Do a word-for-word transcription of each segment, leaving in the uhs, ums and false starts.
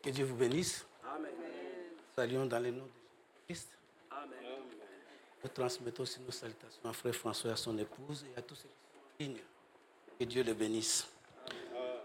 Que Dieu vous bénisse. Amen. Saluons dans le nom de Jésus-Christ. Amen. Nous transmettons aussi nos salutations à frère François et à son épouse et à tous ceux qui sont en ligne. Que Dieu les bénisse. Amen.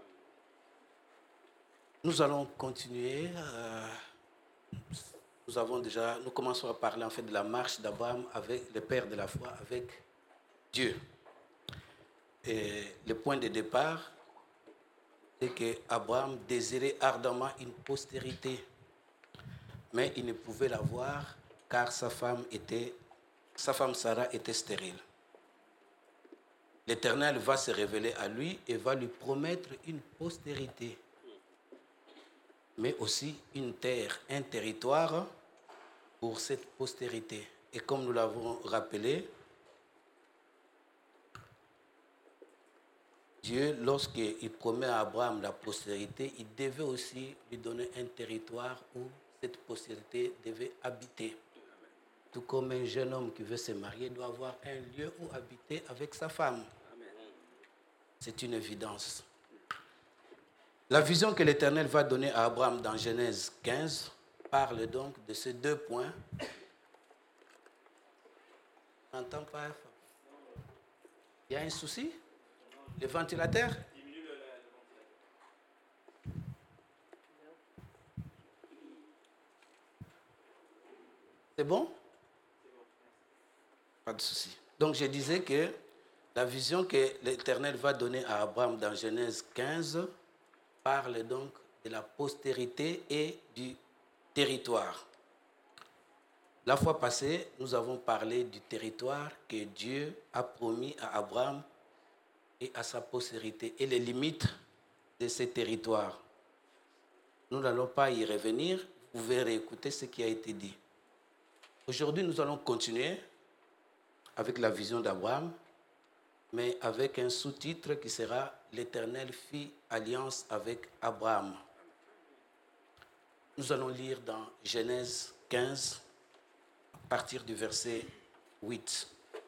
Nous allons continuer. Euh, nous avons déjà, nous commençons à parler en fait de la marche d'Abraham avec le père de la foi, avec Dieu. Et le point de départ, c'est qu'Abraham désirait ardemment une postérité, mais il ne pouvait l'avoir car sa femme était, sa femme Sarah était stérile. L'Éternel va se révéler à lui et va lui promettre une postérité, mais aussi une terre, un territoire pour cette postérité. Et comme nous l'avons rappelé, Dieu, lorsqu'il promet à Abraham la postérité, il devait aussi lui donner un territoire où cette postérité devait habiter. Tout comme un jeune homme qui veut se marier doit avoir un lieu où habiter avec sa femme. C'est une évidence. La vision que l'Éternel va donner à Abraham dans Genèse quinze parle donc de ces deux points. On n'entend pas. Il y a un souci? Le ventilateur? C'est bon? Pas de souci. Donc je disais que la vision que l'Éternel va donner à Abraham dans Genèse quinze parle donc de la postérité et du territoire. La fois passée, nous avons parlé du territoire que Dieu a promis à Abraham et à sa postérité et les limites de ces territoires. Nous n'allons pas y revenir, vous pouvez réécouter ce qui a été dit. Aujourd'hui, nous allons continuer avec la vision d'Abraham, mais avec un sous-titre qui sera « L'Éternel fit alliance avec Abraham ». Nous allons lire dans Genèse quinze, à partir du verset huit.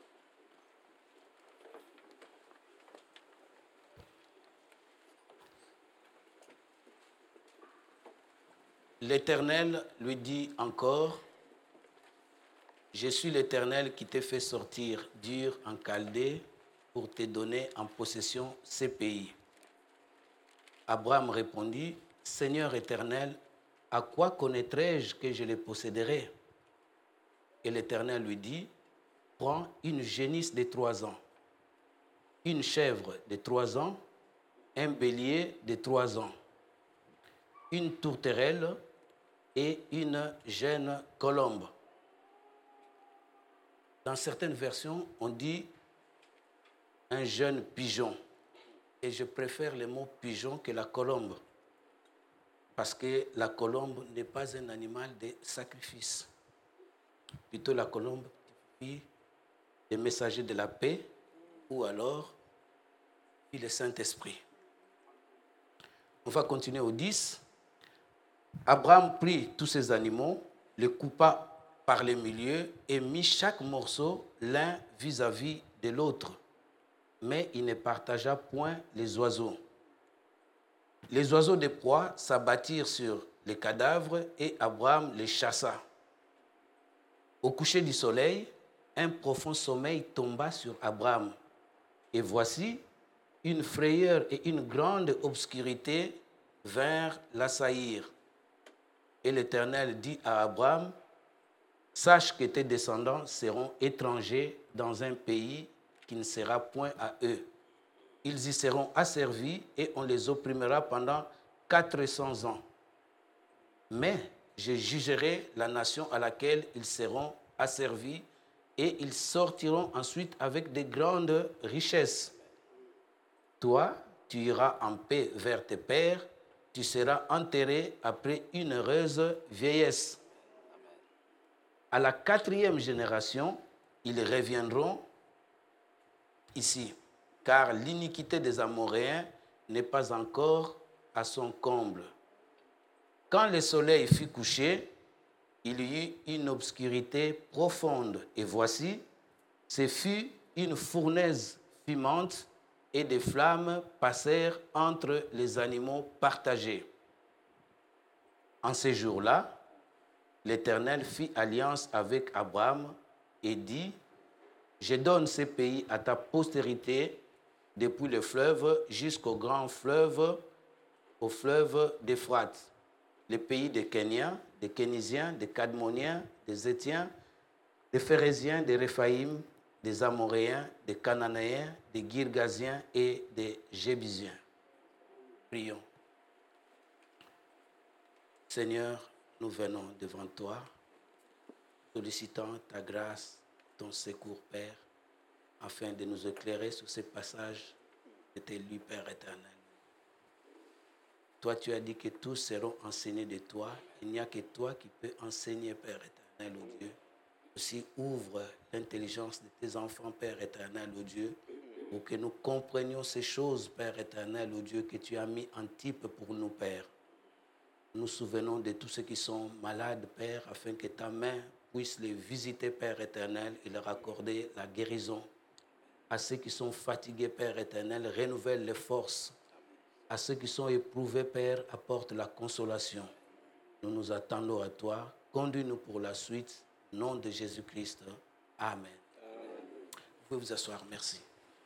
L'Éternel lui dit encore, « Je suis l'Éternel qui t'ai fait sortir d'Ur en Chaldée pour te donner en possession ces pays. » Abraham répondit, « Seigneur éternel, à quoi connaîtrai-je que je les posséderai ?» Et l'Éternel lui dit, « Prends une génisse de trois ans, une chèvre de trois ans, un bélier de trois ans, une tourterelle et une jeune colombe. » Dans certaines versions, on dit un jeune pigeon. Et je préfère le mot pigeon que la colombe. Parce que la colombe n'est pas un animal de sacrifice. Plutôt la colombe qui est messager de la paix ou alors le Saint-Esprit. On va continuer au dix. Abraham prit tous ces animaux, les coupa par les milieux et mit chaque morceau l'un vis-à-vis de l'autre. Mais il ne partagea point les oiseaux. Les oiseaux de proie s'abattirent sur les cadavres et Abraham les chassa. Au coucher du soleil, un profond sommeil tomba sur Abraham. Et voici, une frayeur et une grande obscurité vinrent l'assaillir. Et l'Éternel dit à Abraham, « Sache que tes descendants seront étrangers dans un pays qui ne sera point à eux. Ils y seront asservis et on les opprimera pendant quatre cents ans. Mais je jugerai la nation à laquelle ils seront asservis et ils sortiront ensuite avec de grandes richesses. Toi, tu iras en paix vers tes pères, tu seras enterré après une heureuse vieillesse. À la quatrième génération, ils reviendront ici, car l'iniquité des Amoréens n'est pas encore à son comble. Quand le soleil fut couché, il y eut une obscurité profonde, et voici, ce fut une fournaise fumante, et des flammes passèrent entre les animaux partagés. En ces jours-là, l'Éternel fit alliance avec Abraham et dit, « Je donne ces pays à ta postérité depuis le fleuve jusqu'au grand fleuve, au fleuve d'Euphrate, les pays des Kéniens, des Kénisiens, des Cadmoniens, des Étiens, des Phérésiens, des Réphaïm, des Amoréens, des Cananéens, des Girgasiens et des Jébusiens. » Prions. Seigneur, nous venons devant toi, sollicitant ta grâce, ton secours, Père, afin de nous éclairer sur ces passages de tes lus, Père éternel. Toi, tu as dit que tous seront enseignés de toi. Il n'y a que toi qui peux enseigner, Père éternel, ô Dieu. Aussi, ouvre l'intelligence de tes enfants, Père éternel, ô Dieu, pour que nous comprenions ces choses, Père éternel, ô Dieu, que tu as mis en type pour nous, Père. Nous souvenons de tous ceux qui sont malades, Père, afin que ta main puisse les visiter, Père éternel, et leur accorder la guérison. À ceux qui sont fatigués, Père éternel, renouvelle les forces. À ceux qui sont éprouvés, Père, apporte la consolation. Nous nous attendons à toi. Conduis-nous pour la suite. Au nom de Jésus-Christ. Amen. Amen. Vous pouvez vous asseoir. Merci.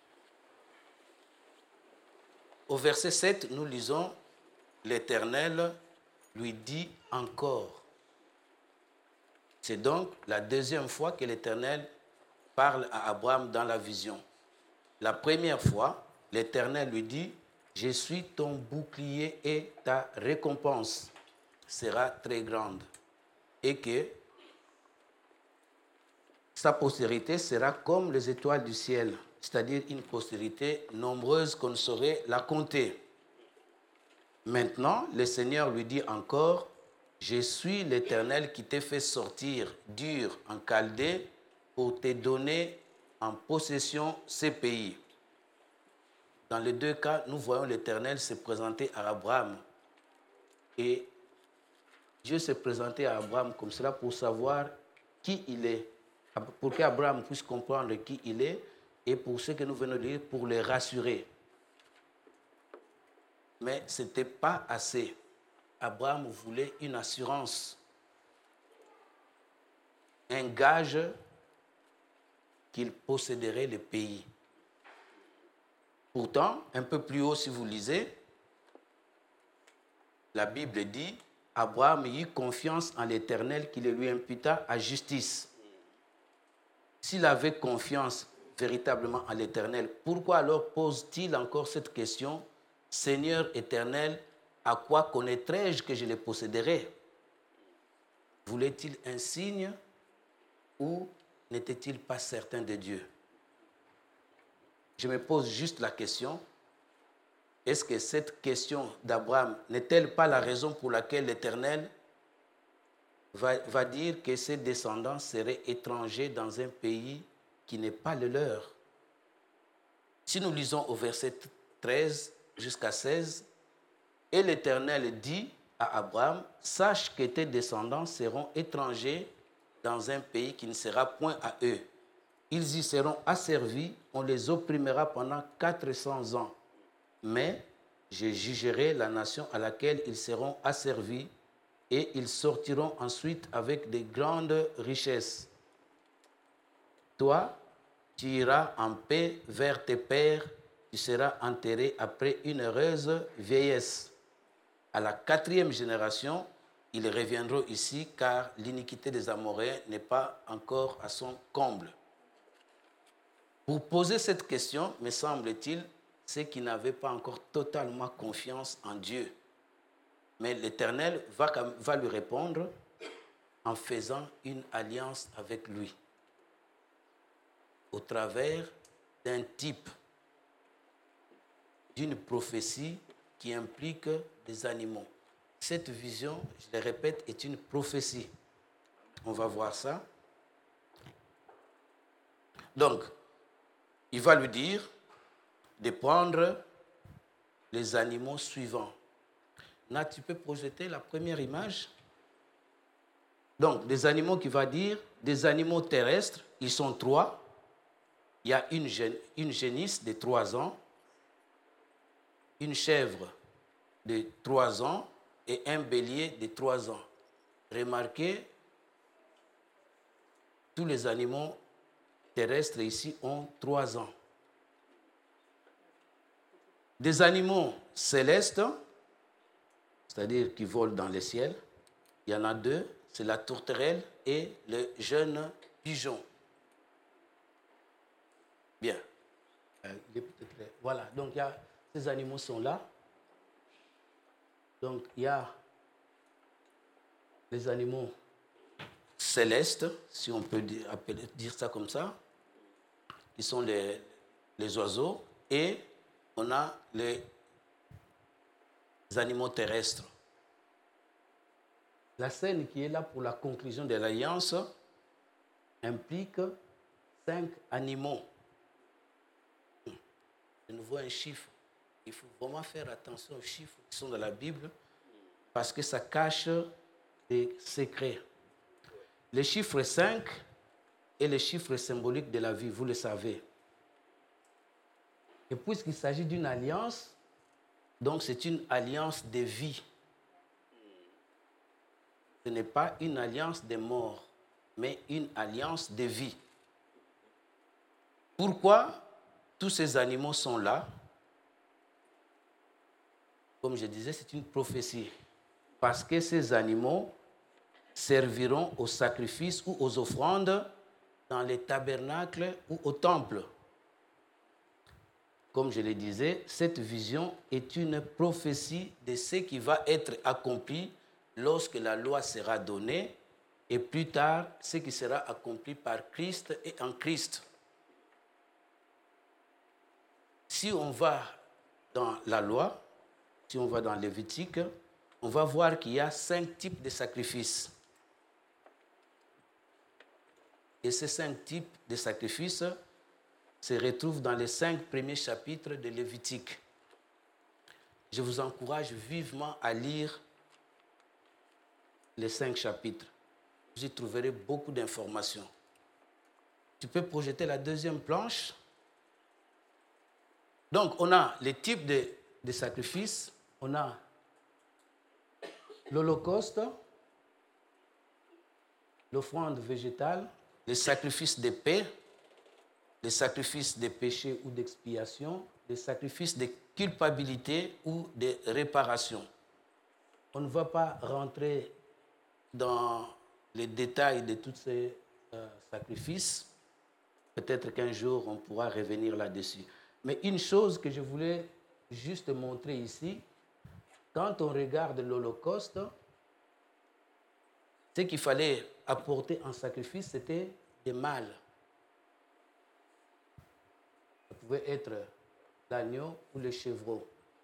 Au verset sept, nous lisons « L'Éternel lui dit encore ». C'est donc la deuxième fois que l'Éternel parle à Abraham dans la vision. La première fois, l'Éternel lui dit « Je suis ton bouclier et ta récompense sera très grande. » Et que sa postérité sera comme les étoiles du ciel, c'est-à-dire une postérité nombreuse qu'on ne saurait la compter. Maintenant, le Seigneur lui dit encore « Je suis l'Éternel qui t'ai fait sortir d'Ur en Chaldée pour te donner en possession ces pays. » Dans les deux cas, nous voyons l'Éternel se présenter à Abraham. Et Dieu s'est présenté à Abraham comme cela pour savoir qui il est, pour qu'Abraham puisse comprendre qui il est, et pour ce que nous venons de dire, pour les rassurer. Mais ce n'était pas assez. Abraham voulait une assurance, un gage qu'il posséderait le pays. Pourtant, un peu plus haut, si vous lisez, la Bible dit « Abraham eut confiance en l'Éternel qui le lui imputa à justice. » S'il avait confiance véritablement en l'Éternel, pourquoi alors pose-t-il encore cette question « Seigneur éternel, à quoi connaîtrai-je que je les posséderai » Voulait-il un signe ou n'était-il pas certain de Dieu? Je me pose juste la question, est-ce que cette question d'Abraham n'est-elle pas la raison pour laquelle l'Éternel va, va dire que ses descendants seraient étrangers dans un pays qui n'est pas le leur? Si nous lisons au verset treize jusqu'à seize, « Et l'Éternel dit à Abraham, sache que tes descendants seront étrangers dans un pays qui ne sera point à eux. Ils y seront asservis, on les opprimera pendant quatre cents ans. Mais je jugerai la nation à laquelle ils seront asservis et ils sortiront ensuite avec de grandes richesses. Toi, tu iras en paix vers tes pères, tu seras enterré après une heureuse vieillesse. À la quatrième génération, ils reviendront ici car l'iniquité des Amoréens n'est pas encore à son comble. » Pour poser cette question, me semble-t-il, c'est qu'ils n'avaient pas encore totalement confiance en Dieu. Mais l'Éternel va, va lui répondre en faisant une alliance avec lui, au travers d'un type, d'une prophétie qui implique des animaux. Cette vision, je le répète, est une prophétie. On va voir ça. Donc, il va lui dire de prendre les animaux suivants. Là, tu peux projeter la première image. Donc, des animaux qui va dire, des animaux terrestres, ils sont trois. Il y a une, une génisse de trois ans, une chèvre de trois ans et un bélier de trois ans. Remarquez, tous les animaux terrestres ici ont trois ans. Des animaux célestes, c'est-à-dire qui volent dans les ciels, il y en a deux, c'est la tourterelle et le jeune pigeon. Bien. Euh, il est peut-être clair. Voilà, donc il y a, ces animaux sont là. Donc il y a les animaux célestes, si on peut dire, appeler, dire ça comme ça, qui sont les, les oiseaux, et on a les animaux terrestres. La scène qui est là pour la conclusion de l'alliance implique cinq animaux. De nouveau un chiffre. Il faut vraiment faire attention aux chiffres qui sont dans la Bible parce que ça cache des secrets. Le chiffre cinq est le chiffre symbolique de la vie, vous le savez. Et puisqu'il s'agit d'une alliance, donc c'est une alliance de vie. Ce n'est pas une alliance de mort, mais une alliance de vie. Pourquoi tous ces animaux sont là? Comme je disais, c'est une prophétie. Parce que ces animaux serviront aux sacrifices ou aux offrandes dans les tabernacles ou au temple. Comme je le disais, cette vision est une prophétie de ce qui va être accompli lorsque la loi sera donnée et plus tard, ce qui sera accompli par Christ et en Christ. Si on va dans la loi, si on va dans Lévitique, on va voir qu'il y a cinq types de sacrifices. Et ces cinq types de sacrifices se retrouvent dans les cinq premiers chapitres de Lévitique. Je vous encourage vivement à lire les cinq chapitres. Vous y trouverez beaucoup d'informations. Tu peux projeter la deuxième planche. Donc, on a les types de, de sacrifices. On a l'Holocauste, l'offrande végétale, les sacrifices de paix, les sacrifices de péché ou d'expiation, les sacrifices de culpabilité ou de réparation. On ne va pas rentrer dans les détails de tous ces euh, sacrifices. Peut-être qu'un jour, on pourra revenir là-dessus. Mais une chose que je voulais juste montrer ici, quand on regarde l'Holocauste, ce qu'il fallait apporter en sacrifice, c'était des mâles. Ça pouvait être l'agneau ou le chevreau.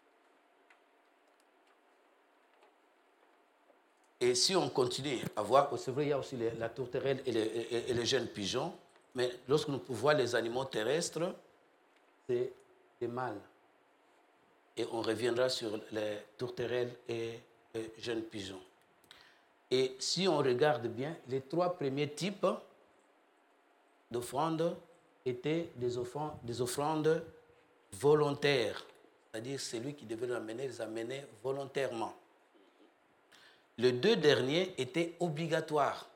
Et si on continue à voir, c'est vrai, il y a aussi la tourterelle et les, et, et les jeunes pigeons, mais lorsque nous voit les animaux terrestres, c'est des mâles. Et on reviendra sur les tourterelles et les jeunes pigeons. Et si on regarde bien, les trois premiers types d'offrandes étaient des offrandes, des offrandes volontaires, c'est-à-dire celui qui devait les amener, les amener volontairement. Les deux derniers étaient obligatoires.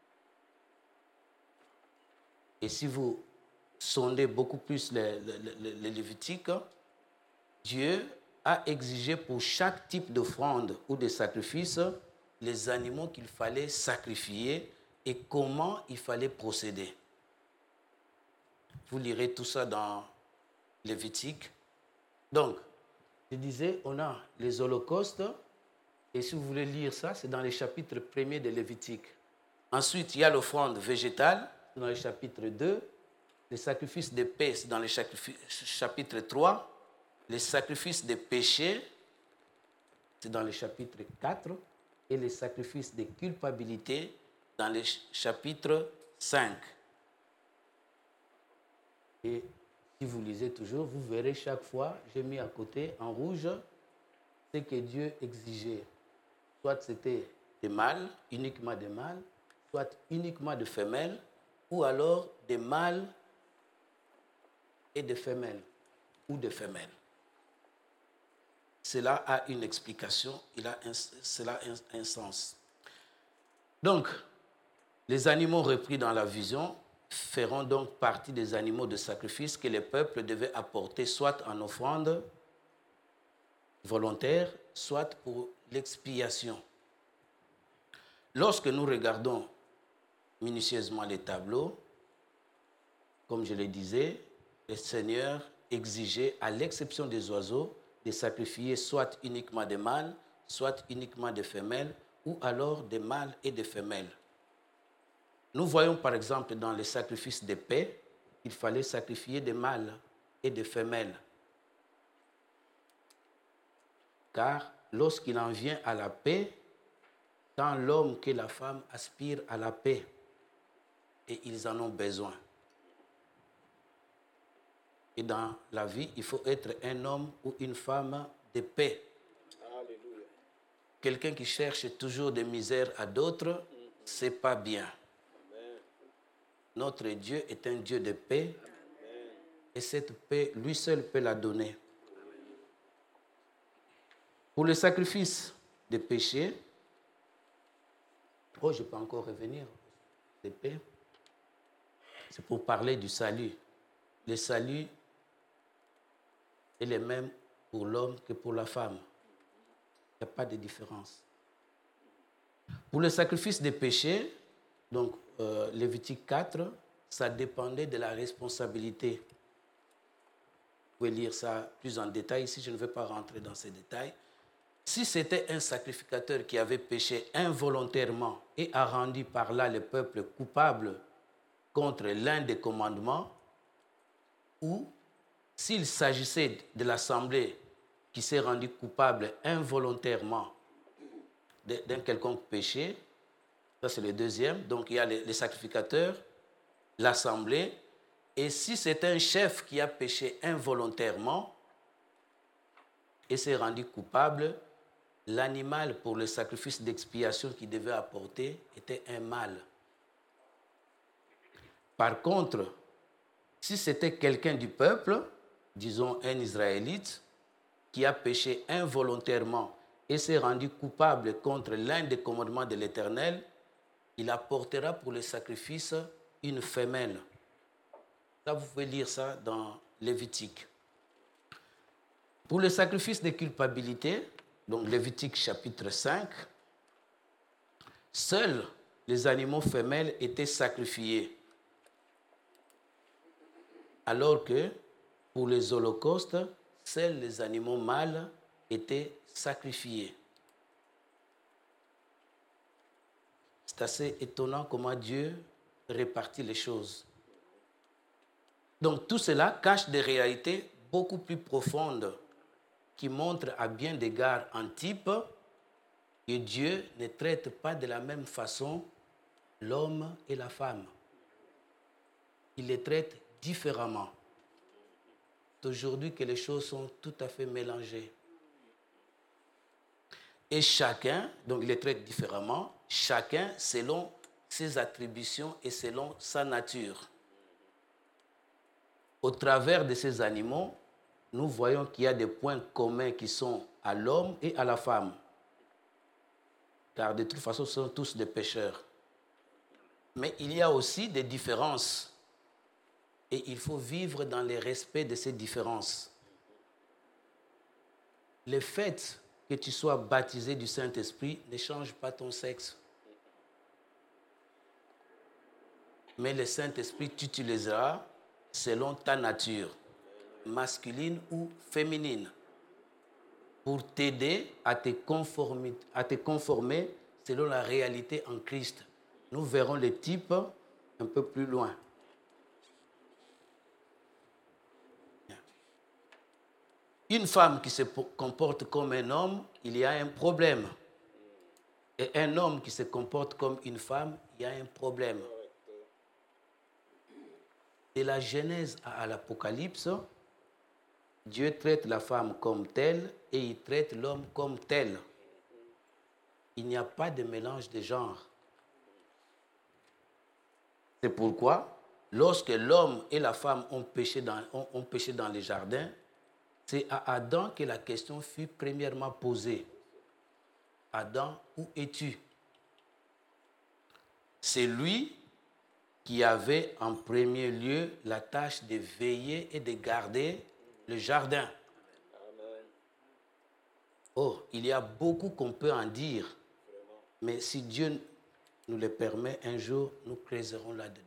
Et si vous sondez beaucoup plus les, les, les Lévitiques, Dieu a exigé pour chaque type d'offrande ou de sacrifice les animaux qu'il fallait sacrifier et comment il fallait procéder. Vous lirez tout ça dans Lévitique. Donc, je disais, on a les holocaustes, et si vous voulez lire ça, c'est dans les chapitres premiers de Lévitique. Ensuite, il y a l'offrande végétale, dans le chapitre deux, les sacrifices de paix, c'est dans le chapitre trois, les sacrifices de péché, c'est dans le chapitre quatre, et les sacrifices de culpabilité, dans le chapitre cinq. Et si vous lisez toujours, vous verrez chaque fois, j'ai mis à côté en rouge ce que Dieu exigeait. Soit c'était des mâles, uniquement des mâles, soit uniquement des femelles, ou alors des mâles et des femelles, ou des femelles. cela a une explication, il a un, cela a un, un sens. Donc, les animaux repris dans la vision feront donc partie des animaux de sacrifice que les peuples devaient apporter soit en offrande volontaire, soit pour l'expiation. Lorsque nous regardons minutieusement les tableaux, comme je le disais, le Seigneur exigeait, à l'exception des oiseaux, de sacrifier soit uniquement des mâles, soit uniquement des femelles, ou alors des mâles et des femelles. Nous voyons par exemple dans les sacrifices de paix, il fallait sacrifier des mâles et des femelles. Car lorsqu'il en vient à la paix, tant l'homme que la femme aspirent à la paix et ils en ont besoin. Et dans la vie, il faut être un homme ou une femme de paix. Alléluia. Quelqu'un qui cherche toujours des misères à d'autres, c'est pas bien. Amen. Notre Dieu est un Dieu de paix. Amen. Et cette paix, lui seul peut la donner. Amen. Pour le sacrifice des péchés, oh, je peux encore revenir, de paix. C'est pour parler du salut. Le salut est le même pour l'homme que pour la femme. Il n'y a pas de différence. Pour le sacrifice des péchés, donc euh, Lévitique quatre, ça dépendait de la responsabilité. Vous pouvez lire ça plus en détail. Ici, je ne vais pas rentrer dans ces détails. Si c'était un sacrificateur qui avait péché involontairement et a rendu par là le peuple coupable contre l'un des commandements, ou s'il s'agissait de l'assemblée qui s'est rendue coupable involontairement d'un quelconque péché, ça c'est le deuxième, donc il y a les, les sacrificateurs, l'assemblée, et si c'est un chef qui a péché involontairement et s'est rendu coupable, l'animal pour le sacrifice d'expiation qu'il devait apporter était un mâle. Par contre, si c'était quelqu'un du peuple, disons un Israélite, qui a péché involontairement et s'est rendu coupable contre l'un des commandements de l'Éternel, il apportera pour le sacrifice une femelle. Ça, vous pouvez lire ça dans Lévitique. Pour le sacrifice de culpabilité, donc Lévitique chapitre cinq, seuls les animaux femelles étaient sacrifiés. Alors que pour les holocaustes, seuls les animaux mâles étaient sacrifiés. C'est assez étonnant comment Dieu répartit les choses. Donc tout cela cache des réalités beaucoup plus profondes qui montrent à bien d'égards en type que Dieu ne traite pas de la même façon l'homme et la femme. Il les traite différemment. C'est aujourd'hui que les choses sont tout à fait mélangées. Et chacun, donc il les traite différemment, chacun selon ses attributions et selon sa nature. Au travers de ces animaux, nous voyons qu'il y a des points communs qui sont à l'homme et à la femme. Car de toute façon, ce sont tous des pécheurs. Mais il y a aussi des différences. Et il faut vivre dans le respect de ces différences. Le fait que tu sois baptisé du Saint-Esprit ne change pas ton sexe. Mais le Saint-Esprit t'utilisera selon ta nature, masculine ou féminine, pour t'aider à te conformer, à te conformer selon la réalité en Christ. Nous verrons les types un peu plus loin. Une femme qui se comporte comme un homme, il y a un problème. Et un homme qui se comporte comme une femme, il y a un problème. De la Genèse à l'Apocalypse, Dieu traite la femme comme telle et il traite l'homme comme tel. Il n'y a pas de mélange de genres. C'est pourquoi, lorsque l'homme et la femme ont péché dans, ont, ont péché dans les jardins, c'est à Adam que la question fut premièrement posée. Adam, où es-tu? C'est lui qui avait en premier lieu la tâche de veiller et de garder le jardin. Amen. Oh, il y a beaucoup qu'on peut en dire, mais si Dieu nous le permet, un jour, nous creuserons là-dedans.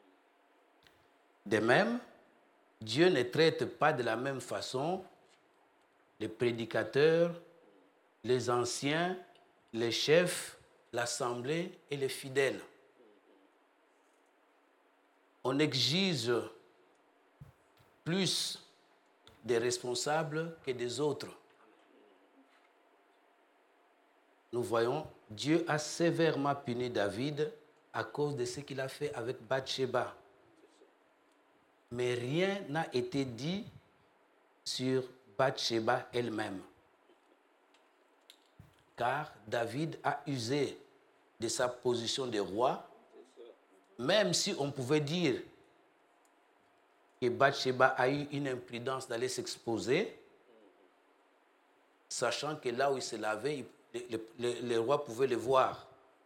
De même, Dieu ne traite pas de la même façon les prédicateurs, les anciens, les chefs, l'assemblée et les fidèles. On exige plus des responsables que des autres. Nous voyons, Dieu a sévèrement puni David à cause de ce qu'il a fait avec Bathsheba. Mais rien n'a été dit sur Bathsheba elle-même. Car David a usé de sa position de roi, même si on pouvait dire que Bathsheba a eu une imprudence d'aller s'exposer, sachant que là où il se lavait, le, le, le roi pouvait le voir.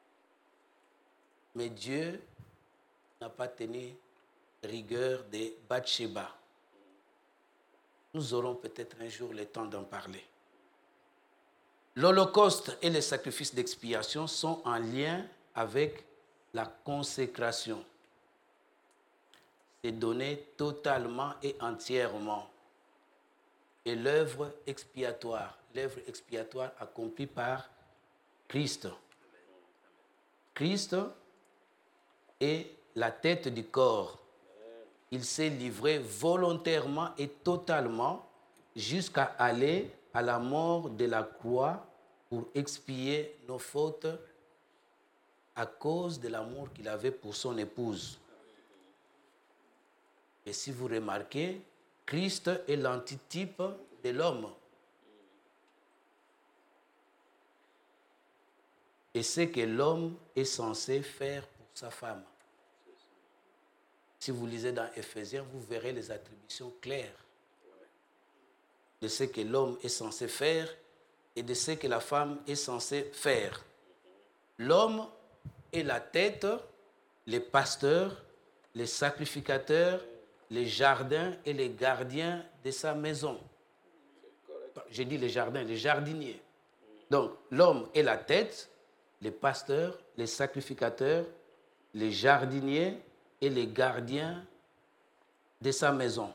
Mais Dieu n'a pas tenu rigueur de Bathsheba. Nous aurons peut-être un jour le temps d'en parler. L'Holocauste et les sacrifices d'expiation sont en lien avec la consécration. C'est donné totalement et entièrement. Et l'œuvre expiatoire, l'œuvre expiatoire accomplie par Christ. Christ est la tête du corps. Il s'est livré volontairement et totalement jusqu'à aller à la mort de la croix pour expier nos fautes à cause de l'amour qu'il avait pour son épouse. Et si vous remarquez, Christ est l'antitype de l'homme. Et c'est que l'homme est censé faire pour sa femme. Si vous lisez dans Éphésiens, vous verrez les attributions claires de ce que l'homme est censé faire et de ce que la femme est censée faire. L'homme est la tête, les pasteurs, les sacrificateurs, les jardins et les gardiens de sa maison. J'ai dit les jardins, les jardiniers. Donc, l'homme est la tête, les pasteurs, les sacrificateurs, les jardiniers et les gardiens de sa maison.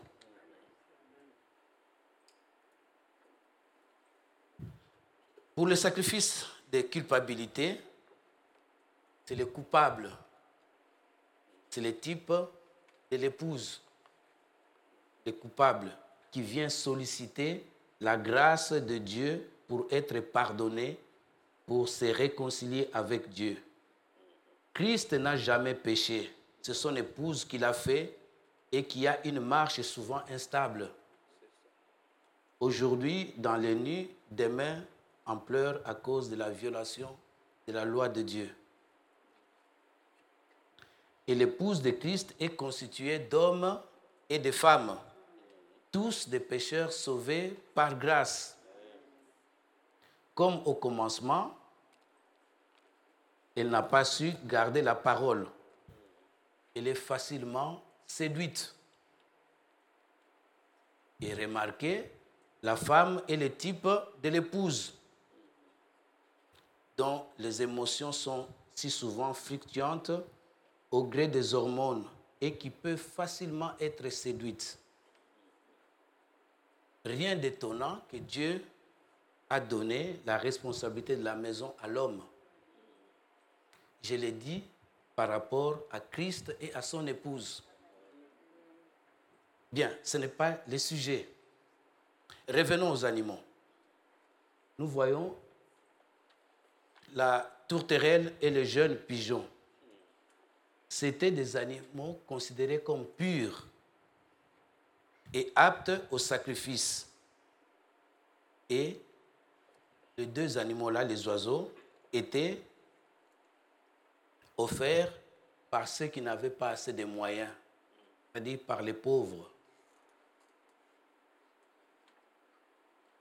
Pour le sacrifice de culpabilité, c'est le coupable. C'est le type de l'épouse, le coupable, qui vient solliciter la grâce de Dieu pour être pardonné, pour se réconcilier avec Dieu. Christ n'a jamais péché. C'est son épouse qui l'a fait et qui a une marche souvent instable. Aujourd'hui, dans les nuits, demain, en pleurs à cause de la violation de la loi de Dieu. Et l'épouse de Christ est constituée d'hommes et de femmes, tous des pécheurs sauvés par grâce. Comme au commencement, elle n'a pas su garder la parole. Elle est facilement séduite. Et remarquez, la femme est le type de l'épouse, dont les émotions sont si souvent fluctuantes au gré des hormones et qui peut facilement être séduite. Rien d'étonnant que Dieu a donné la responsabilité de la maison à l'homme. Je l'ai dit par rapport à Christ et à son épouse. Bien, ce n'est pas le sujet. Revenons aux animaux. Nous voyons la tourterelle et le jeune pigeon. C'étaient des animaux considérés comme purs et aptes au sacrifice. Et les deux animaux-là, les oiseaux, étaient offerts par ceux qui n'avaient pas assez de moyens, c'est-à-dire par les pauvres.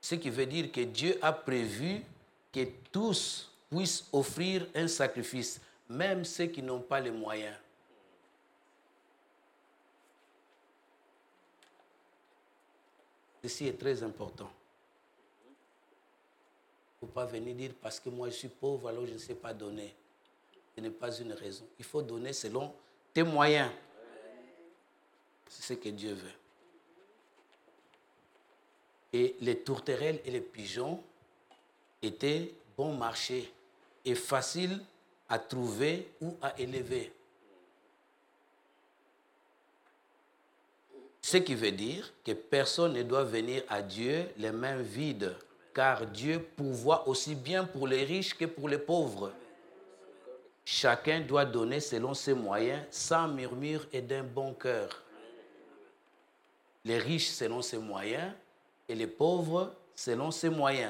Ce qui veut dire que Dieu a prévu que tous puissent offrir un sacrifice, même ceux qui n'ont pas les moyens. Ceci est très important. Il ne faut pas venir dire parce que moi je suis pauvre, alors je ne sais pas donner. Ce n'est pas une raison. Il faut donner selon tes moyens. C'est ce que Dieu veut. Et les tourterelles et les pigeons étaient bon marché et faciles à trouver ou à élever. Ce qui veut dire que personne ne doit venir à Dieu les mains vides, car Dieu pourvoit aussi bien pour les riches que pour les pauvres. Chacun doit donner selon ses moyens, sans murmure et d'un bon cœur. Les riches selon ses moyens et les pauvres selon ses moyens.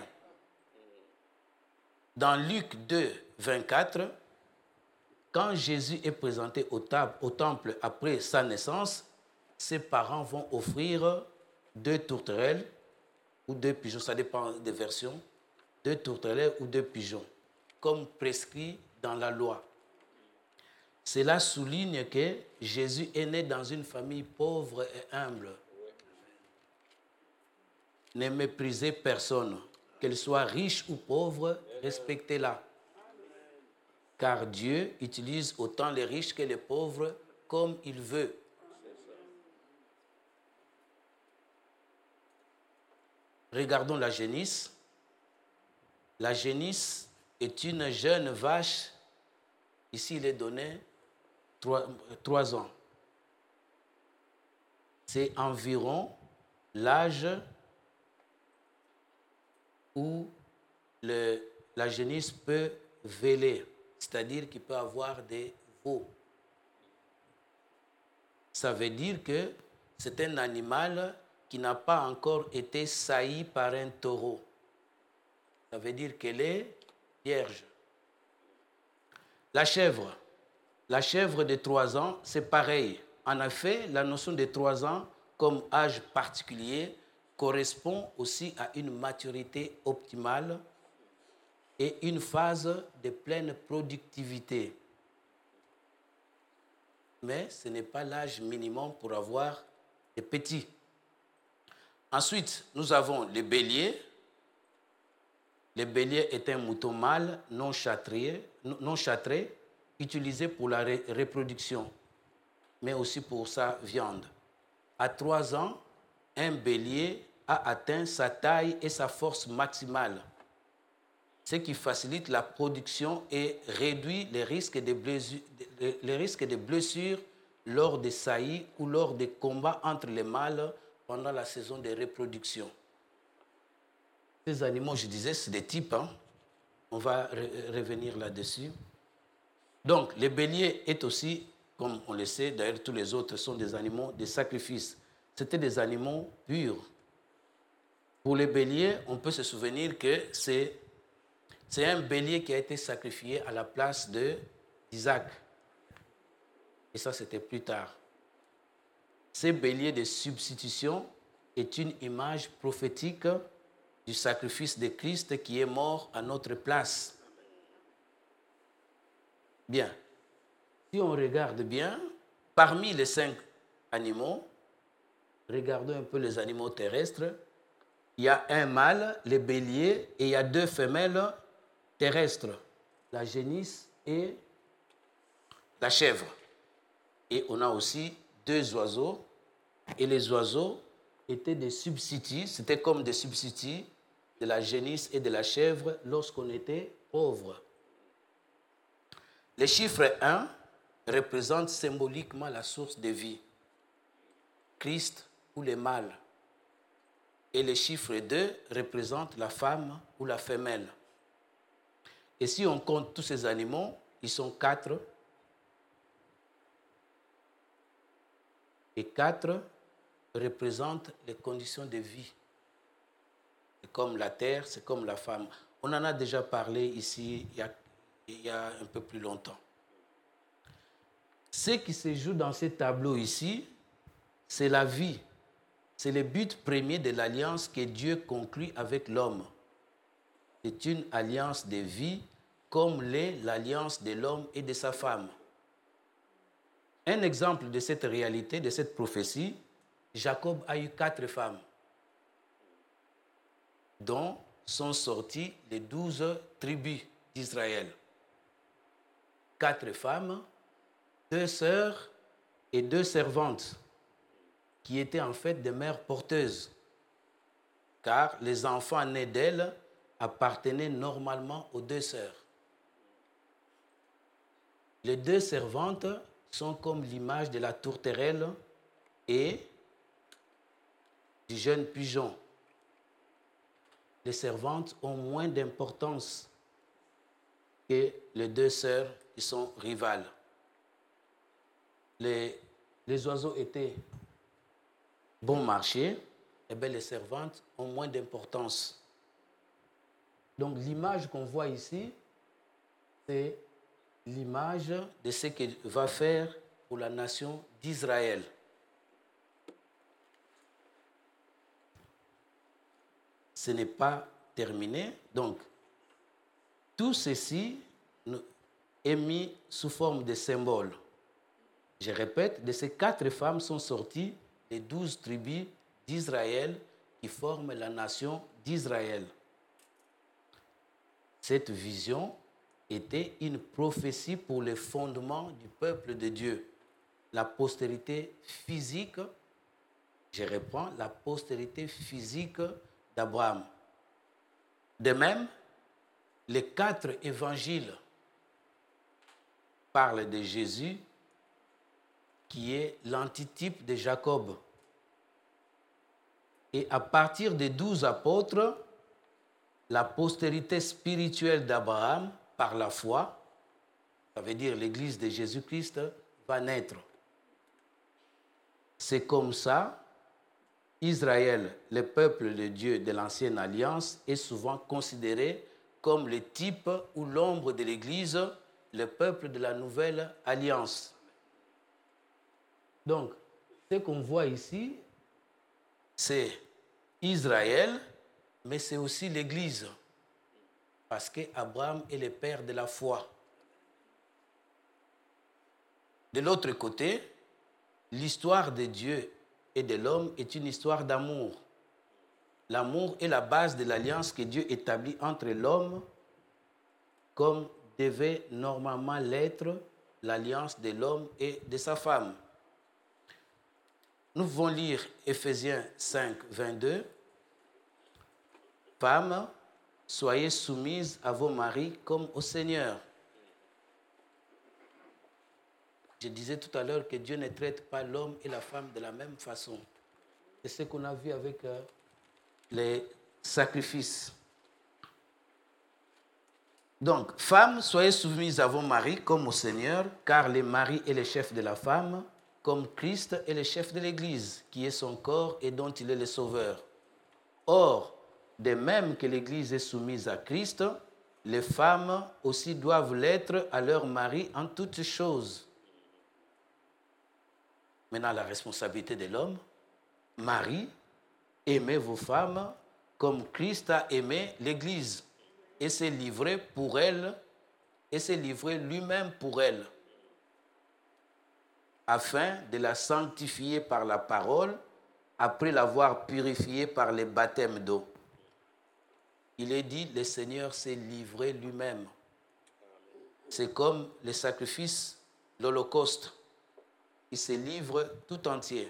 Dans Luc deux, vingt-quatre, quand Jésus est présenté au, tab- au temple après sa naissance, ses parents vont offrir deux tourterelles ou deux pigeons, ça dépend des versions, deux tourterelles ou deux pigeons, comme prescrit dans la loi. Cela souligne que Jésus est né dans une famille pauvre et humble. Ne méprisez personne, qu'elle soit riche ou pauvre, respectez-la. Car Dieu utilise autant les riches que les pauvres comme il veut. Regardons la génisse. La génisse est une jeune vache. Ici, il est donné trois, trois ans. C'est environ l'âge où le, la génisse peut véler, c'est-à-dire qu'il peut avoir des veaux. Ça veut dire que c'est un animal qui n'a pas encore été sailli par un taureau. Ça veut dire qu'elle est vierge. La chèvre. La chèvre de trois ans, c'est pareil. En effet, la notion de trois ans comme âge particulier correspond aussi à une maturité optimale et une phase de pleine productivité. Mais ce n'est pas l'âge minimum pour avoir des petits. Ensuite, nous avons le bélier. Le bélier est un mouton mâle non châtré, non châtré, utilisé pour la ré- reproduction, mais aussi pour sa viande. À trois ans, un bélier a atteint sa taille et sa force maximale, ce qui facilite la production et réduit les risques de blessures, les risques de blessures lors des saillies ou lors des combats entre les mâles pendant la saison de reproduction. Ces animaux, je disais, c'est des types. Hein? On va re- revenir là-dessus. Donc, le bélier est aussi, comme on le sait, d'ailleurs tous les autres sont des animaux de sacrifice. C'était des animaux purs. Pour les béliers, on peut se souvenir que c'est, c'est un bélier qui a été sacrifié à la place d'Isaac. Et ça, c'était plus tard. Ce bélier de substitution est une image prophétique du sacrifice de Christ qui est mort à notre place. Bien. Si on regarde bien, parmi les cinq animaux, regardons un peu les animaux terrestres, il y a un mâle, le bélier, et il y a deux femelles terrestres, la génisse et la chèvre. Et on a aussi deux oiseaux, et les oiseaux étaient des substituts, c'était comme des substituts de la génisse et de la chèvre lorsqu'on était pauvre. Le chiffre un représente symboliquement la source de vie, Christ ou le mâle. Et le chiffre deux représente la femme ou la femelle. Et si on compte tous ces animaux, ils sont quatre. Et quatre représentent les conditions de vie. C'est comme la terre, c'est comme la femme. On en a déjà parlé ici il y a, il y a un peu plus longtemps. Ce qui se joue dans ces tableaux ici, c'est la vie. C'est le but premier de l'alliance que Dieu conclut avec l'homme. C'est une alliance de vie comme l'est l'alliance de l'homme et de sa femme. Un exemple de cette réalité, de cette prophétie, Jacob a eu quatre femmes, dont sont sorties les douze tribus d'Israël. Quatre femmes, deux sœurs et deux servantes, qui étaient en fait des mères porteuses, car les enfants nés d'elles appartenaient normalement aux deux sœurs. Les deux servantes sont comme l'image de la tourterelle et du jeune pigeon. Les servantes ont moins d'importance que les deux sœurs qui sont rivales. Les, les oiseaux étaient bon marché, et bien les servantes ont moins d'importance. Donc l'image qu'on voit ici, c'est l'image de ce qu'il va faire pour la nation d'Israël. Ce n'est pas terminé. Donc, tout ceci est mis sous forme de symboles. Je répète, de ces quatre femmes sont sorties les douze tribus d'Israël qui forment la nation d'Israël. Cette vision était une prophétie pour le fondement du peuple de Dieu, la postérité physique, je reprends, la postérité physique d'Abraham. De même, les quatre évangiles parlent de Jésus, qui est l'antitype de Jacob. Et à partir des douze apôtres, la postérité spirituelle d'Abraham, par la foi, ça veut dire l'Église de Jésus-Christ, va naître. C'est comme ça, Israël, le peuple de Dieu de l'Ancienne Alliance, est souvent considéré comme le type ou l'ombre de l'Église, le peuple de la Nouvelle Alliance. Donc, ce qu'on voit ici, c'est Israël, mais c'est aussi l'Église. Parce qu'Abraham est le père de la foi. De l'autre côté, l'histoire de Dieu et de l'homme est une histoire d'amour. L'amour est la base de l'alliance que Dieu établit entre l'homme, comme devait normalement l'être l'alliance de l'homme et de sa femme. Nous pouvons lire Éphésiens cinq, vingt-deux. Femmes, soyez soumises à vos maris comme au Seigneur. Je disais tout à l'heure que Dieu ne traite pas l'homme et la femme de la même façon. C'est ce qu'on a vu avec euh, les sacrifices. Donc, femmes, soyez soumises à vos maris comme au Seigneur, car le mari est le chef de la femme, comme Christ est le chef de l'Église, qui est son corps et dont il est le sauveur. Or, de même que l'Église est soumise à Christ, les femmes aussi doivent l'être à leur mari en toutes choses. Maintenant, la responsabilité de l'homme, mari, aimez vos femmes comme Christ a aimé l'Église et s'est livré pour elle, et s'est livré lui-même pour elle, afin de la sanctifier par la parole, après l'avoir purifiée par le baptême d'eau. Il est dit, le Seigneur s'est livré lui-même. C'est comme le sacrifice, l'Holocauste. Il se livre tout entier.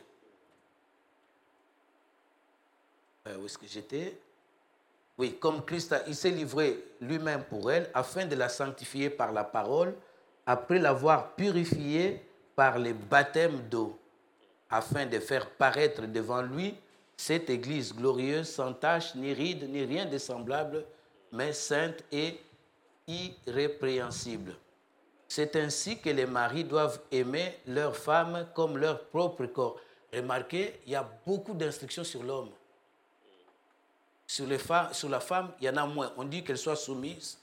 Euh, où est-ce que j'étais? Oui, comme Christ, a, il s'est livré lui-même pour elle, afin de la sanctifier par la parole, après l'avoir purifiée par le baptême d'eau, afin de faire paraître devant lui cette Église glorieuse, sans tache, ni ride, ni rien de semblable, mais sainte et irrépréhensible. C'est ainsi que les maris doivent aimer leurs femmes comme leur propre corps. Remarquez, il y a beaucoup d'instructions sur l'homme. Sur, les femmes, sur la femme, il y en a moins. On dit qu'elle soit soumise.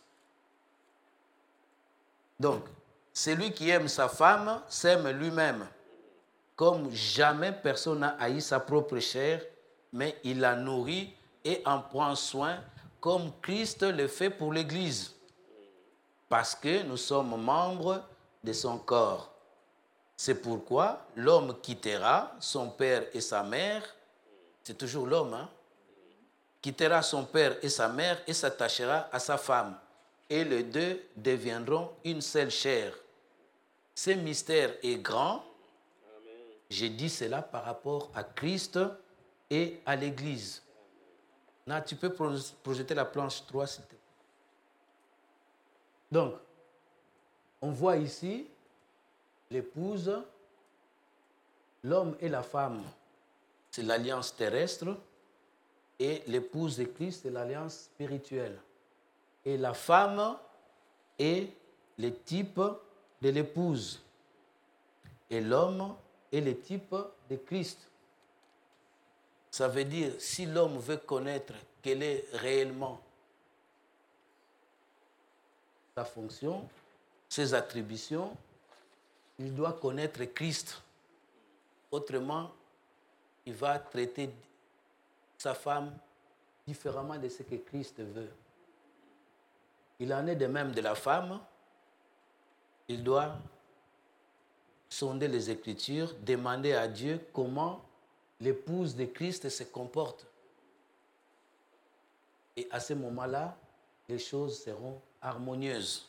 Donc, celui qui aime sa femme s'aime lui-même, comme jamais personne n'a haï sa propre chair, mais il la nourrit et en prend soin comme Christ le fait pour l'Église, parce que nous sommes membres de son corps. C'est pourquoi l'homme quittera son père et sa mère, c'est toujours l'homme, hein, quittera son père et sa mère et s'attachera à sa femme, et les deux deviendront une seule chair. Ce mystère est grand. J'ai dit cela par rapport à Christ et à l'Église. Là, tu peux projeter la planche trois, s'il te plaît. Donc, on voit ici l'épouse, l'homme et la femme, c'est l'alliance terrestre, et l'épouse de Christ, c'est l'alliance spirituelle. Et la femme est le type de l'épouse, et l'homme est le type de Christ. Ça veut dire, si l'homme veut connaître quelle est réellement sa fonction, ses attributions, il doit connaître Christ. Autrement, il va traiter sa femme différemment de ce que Christ veut. Il en est de même de la femme. Il doit sonder les Écritures, demander à Dieu comment l'épouse de Christ se comporte. Et à ce moment-là, les choses seront harmonieuses.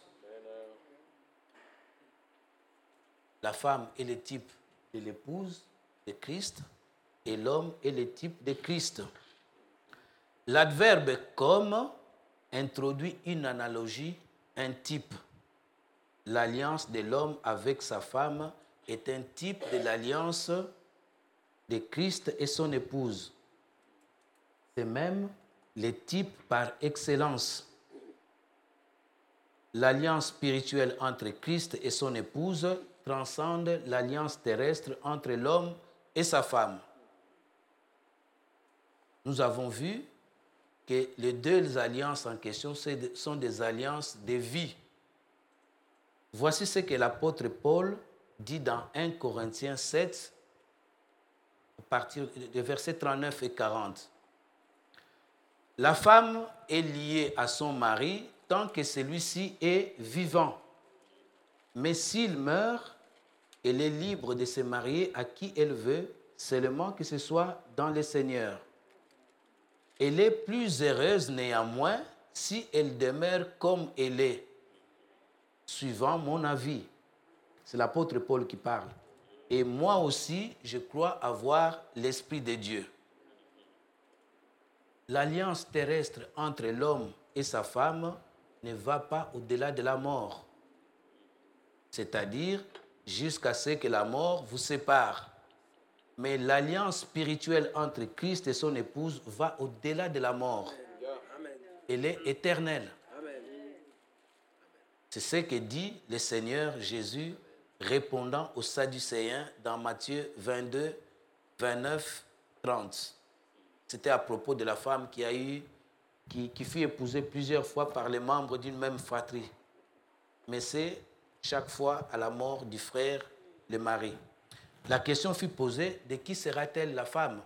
La femme est le type de l'épouse de Christ et l'homme est le type de Christ. L'adverbe « comme » introduit une analogie, un type. L'alliance de l'homme avec sa femme est un type de l'alliance de Christ et son épouse. C'est même le type par excellence. L'alliance spirituelle entre Christ et son épouse transcende l'alliance terrestre entre l'homme et sa femme. Nous avons vu que les deux alliances en question sont des alliances de vie. Voici ce que l'apôtre Paul dit dans un Corinthiens sept, à partir des versets trente-neuf et quarante. La femme est liée à son mari tant que celui-ci est vivant. Mais s'il meurt, elle est libre de se marier à qui elle veut, seulement que ce soit dans le Seigneur. Elle est plus heureuse néanmoins si elle demeure comme elle est, suivant mon avis. C'est l'apôtre Paul qui parle. Et moi aussi, je crois avoir l'Esprit de Dieu. L'alliance terrestre entre l'homme et sa femme ne va pas au-delà de la mort. C'est-à-dire jusqu'à ce que la mort vous sépare. Mais l'alliance spirituelle entre Christ et son épouse va au-delà de la mort. Elle est éternelle. C'est ce que dit le Seigneur Jésus répondant aux Sadducéens dans Matthieu vingt-deux, vingt-neuf, trente. C'était à propos de la femme qui, a eu, qui, qui fut épousée plusieurs fois par les membres d'une même fratrie. Mais c'est chaque fois à la mort du frère, le mari. La question fut posée, de qui sera-t-elle la femme?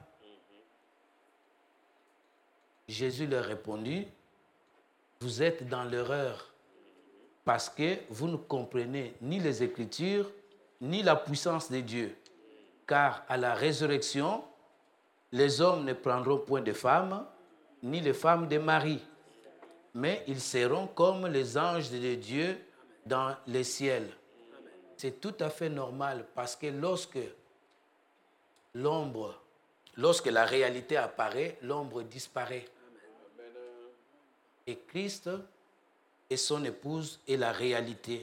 Jésus leur répondit, vous êtes dans l'erreur parce que vous ne comprenez ni les Écritures, ni la puissance de Dieu. Car à la résurrection, les hommes ne prendront point de femmes, ni les femmes de mari, mais ils seront comme les anges de Dieu dans les ciels. C'est tout à fait normal parce que lorsque l'ombre, lorsque la réalité apparaît, l'ombre disparaît. Et Christ et son épouse est la réalité.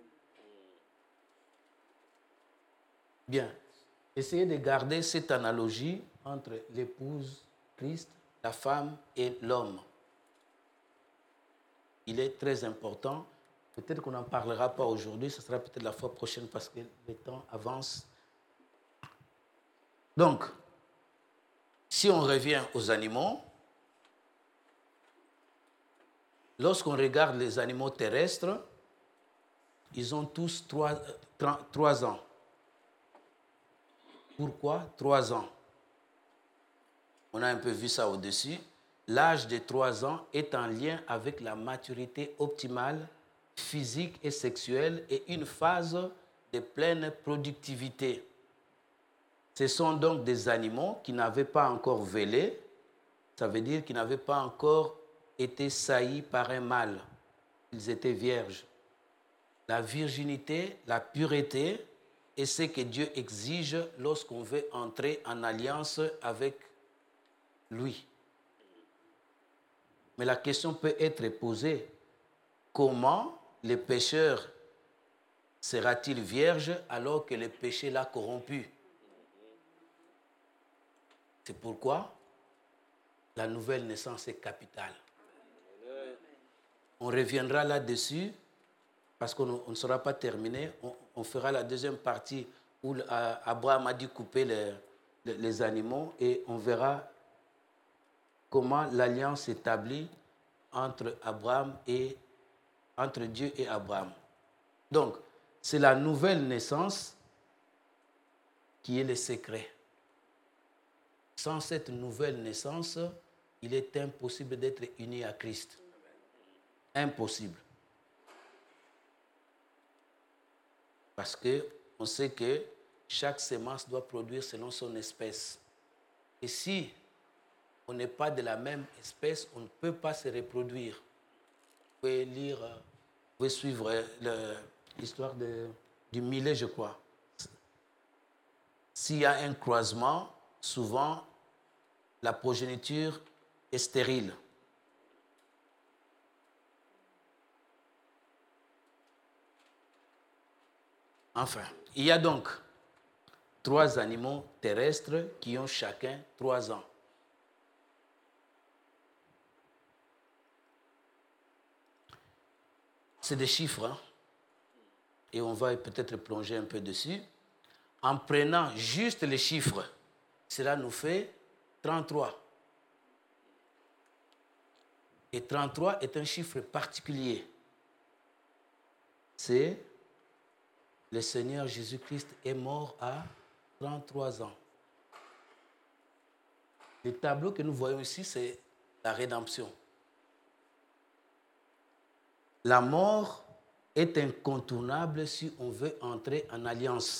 Bien, essayez de garder cette analogie entre l'épouse, Christ, la femme et l'homme. Il est très important. Peut-être qu'on n'en parlera pas aujourd'hui, ce sera peut-être la fois prochaine parce que le temps avance. Donc, si on revient aux animaux, lorsqu'on regarde les animaux terrestres, ils ont tous trois, trois ans. Pourquoi trois ans? on a un peu vu ça au-dessus, l'âge de trois ans est en lien avec la maturité optimale physique et sexuelle et une phase de pleine productivité. Ce sont donc des animaux qui n'avaient pas encore vélé, ça veut dire qu'ils n'avaient pas encore été saillis par un mâle. Ils étaient vierges. La virginité, la pureté est ce que Dieu exige lorsqu'on veut entrer en alliance avec lui. Mais la question peut être posée, comment le pécheur sera-t-il vierge alors que le péché l'a corrompu? C'est pourquoi la nouvelle naissance est capitale. On reviendra là-dessus parce qu'on ne sera pas terminé. On, on fera la deuxième partie où euh, Abraham a dû couper les, les, les animaux et on verra comment l'alliance s'établit entre Abraham et entre Dieu et Abraham. Donc, c'est la nouvelle naissance qui est le secret. Sans cette nouvelle naissance, il est impossible d'être uni à Christ. Impossible. Parce qu'on sait que chaque sémence doit produire selon son espèce. Et si on n'est pas de la même espèce, on ne peut pas se reproduire. Vous pouvez lire, vous pouvez suivre le, l'histoire de, du millet, je crois. S'il y a un croisement, souvent, la progéniture est stérile. Enfin, il y a donc trois animaux terrestres qui ont chacun trois ans. C'est des chiffres, hein? Et on va peut-être plonger un peu dessus. En prenant juste les chiffres, cela nous fait trente-trois. Et trente-trois est un chiffre particulier. C'est le Seigneur Jésus-Christ est mort à trente-trois ans. Le tableau que nous voyons ici, c'est la rédemption. La mort est incontournable si on veut entrer en alliance.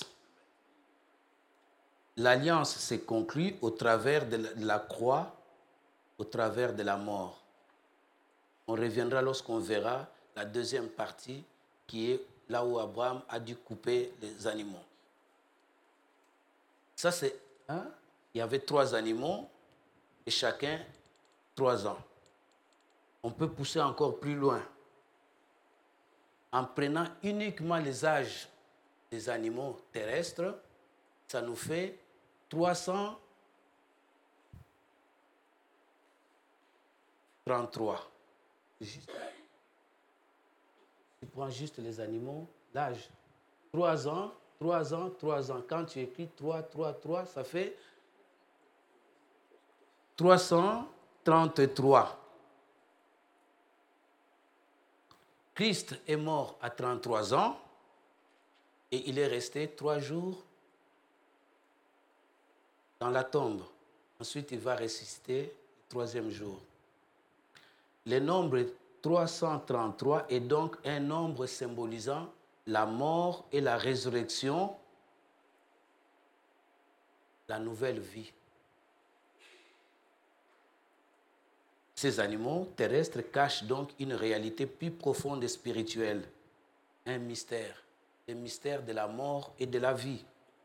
L'alliance s'est conclue au travers de la croix, au travers de la mort. On reviendra lorsqu'on verra la deuxième partie qui est là où Abraham a dû couper les animaux. Ça, c'est un. Il y avait trois animaux et chacun trois ans. On peut pousser encore plus loin. En prenant uniquement les âges des animaux terrestres, ça nous fait trois cent trente-trois. Juste. Tu prends juste les animaux, l'âge. trois ans, trois ans, trois ans. Quand tu écris trois, trois, trois, ça fait trois cent trente-trois. Christ est mort à trente-trois ans et il est resté trois jours dans la tombe. Ensuite, il va ressusciter le troisième jour. Le nombre trois cent trente-trois est donc un nombre symbolisant la mort et la résurrection, la nouvelle vie. Ces animaux terrestres cachent donc une réalité plus profonde et spirituelle, un mystère, le mystère de la mort et de la vie.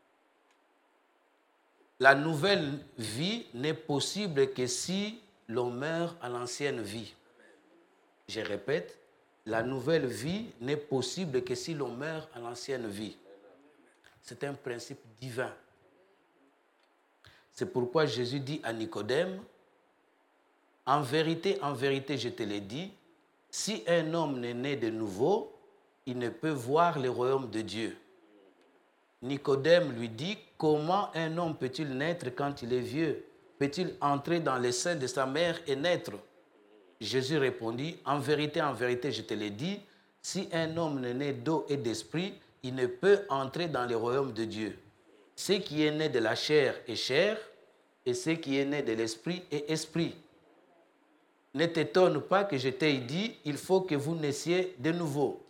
La nouvelle vie n'est possible que si l'on meurt à l'ancienne vie. Je répète, la nouvelle vie n'est possible que si l'on meurt à l'ancienne vie. C'est un principe divin. C'est pourquoi Jésus dit à Nicodème, « En vérité, en vérité, je te l'ai dit, si un homme n'est né de nouveau, il ne peut voir le royaume de Dieu. » Nicodème lui dit, « Comment un homme peut-il naître quand il est vieux? Peut-il entrer dans le sein de sa mère et naître ?» Jésus répondit, « En vérité, en vérité, je te l'ai dit, si un homme n'est né d'eau et d'esprit, il ne peut entrer dans le royaume de Dieu. Ce qui est né de la chair est chair, Et ce qui est né de l'esprit est esprit. Ne t'étonne pas que je t'ai dit, il faut que vous naissiez de nouveau.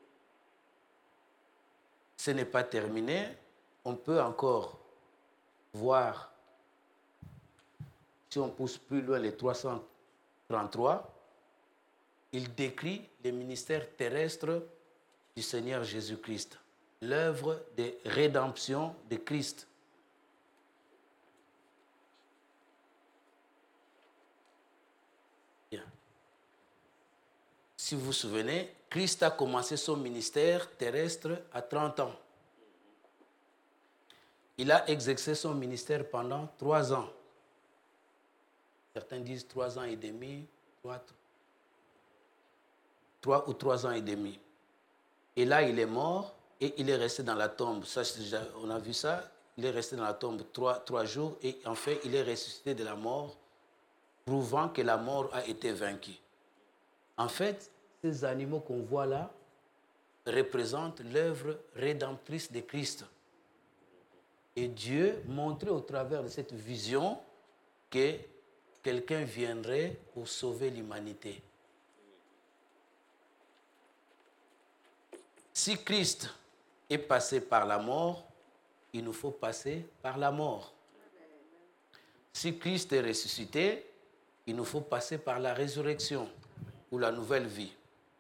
Ce n'est pas terminé. On peut encore voir, si on pousse plus loin les trois cent trente-trois, il décrit le ministère terrestre du Seigneur Jésus-Christ, l'œuvre de rédemption de Christ. Bien. Si vous vous souvenez, Christ a commencé son ministère terrestre à trente ans. Il a exercé son ministère pendant trois ans. Certains disent trois ans et demi, trois, trois ou trois ans et demi. Et là, il est mort et il est resté dans la tombe. Ça, déjà, on a vu ça. Il est resté dans la tombe trois, trois jours et en fait, il est ressuscité de la mort, prouvant que la mort a été vaincue. En fait, ces animaux qu'on voit là représentent l'œuvre rédemptrice de Christ. Et Dieu montrait au travers de cette vision que quelqu'un viendrait pour sauver l'humanité. Si Christ est passé par la mort, il nous faut passer par la mort. Si Christ est ressuscité, il nous faut passer par la résurrection ou la nouvelle vie.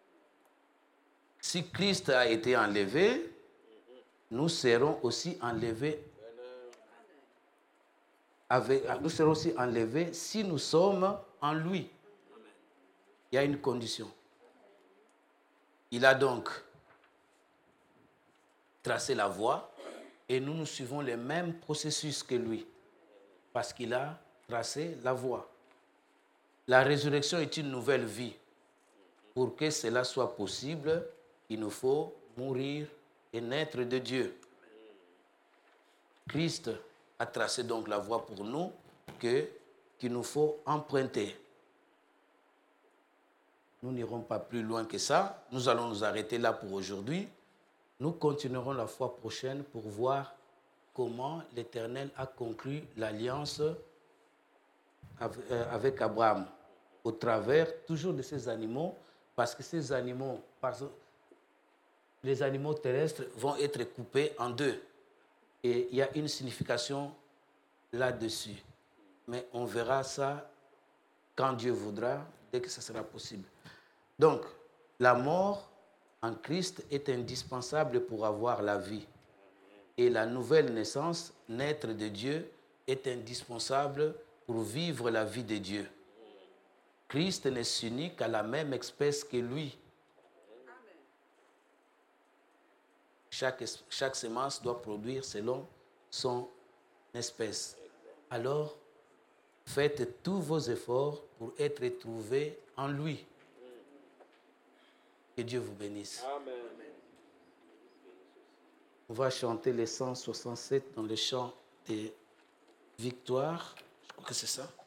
Si Christ a été enlevé, nous serons aussi enlevés. Avec, nous serons aussi enlevés si nous sommes en lui. Il y a une condition. Il a donc tracé la voie et nous nous suivons le même processus que lui parce qu'il a tracé la voie. La résurrection est une nouvelle vie. Pour que cela soit possible, il nous faut mourir et naître de Dieu. Christ a tracé donc la voie pour nous que, qu'il nous faut emprunter. Nous n'irons pas plus loin que ça. Nous allons nous arrêter là pour aujourd'hui. Nous continuerons la fois prochaine pour voir comment l'Éternel a conclu l'alliance avec Abraham au travers toujours de ces animaux, parce que ces animaux, les animaux terrestres vont être coupés en deux. Et il y a une signification là-dessus. Mais on verra ça quand Dieu voudra, dès que ce sera possible. Donc, la mort en Christ est indispensable pour avoir la vie. Et la nouvelle naissance, naître de Dieu, est indispensable pour vivre la vie de Dieu. Christ ne s'unit qu'à la même espèce que lui. Chaque, chaque semence doit produire selon son espèce. Alors, faites tous vos efforts pour être trouvés en lui. Que Dieu vous bénisse. Amen. On va chanter les cent soixante-sept dans le chant des victoires. Je crois que c'est ça.